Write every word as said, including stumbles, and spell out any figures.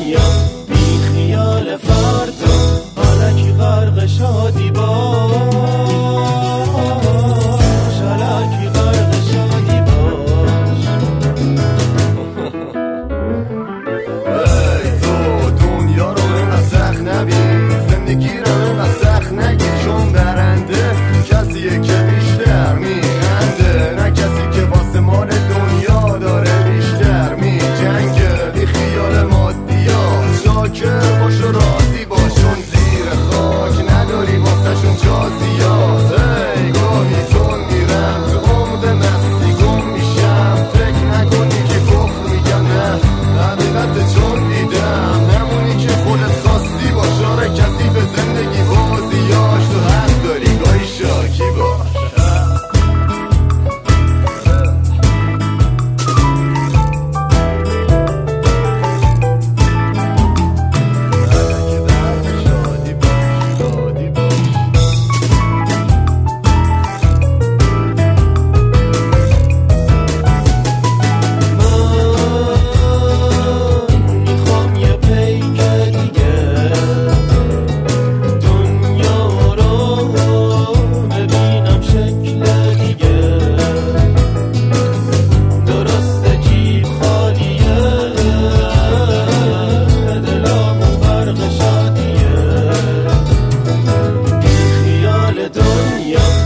دنیا، بی خیال فردا، حالکی غرق شادی باش، حالکی غرق شادی باش. ای تو دنیا رو اینقدر سخت نبین، زندگی رو اینقدر سخت نگیر، چون برنده کسیه که بیشتر میخنده، نه کسی که واسه مال دنیا داره بیشتر میجنگه. بی خیال مادیات، شاکر باش و راضی باش، چون زیر خاک نداری واسه شون جا زیاد. ای گاهی تون میرم تو عمق مستی گم میشم، فکر نکنی که کفر میگم، نه حقیقت چون دیدم، همونی که خودت خواستی باش. آره کسی به زندگی بازیاش، تو حق داری گاهی شاکی باش. دنیا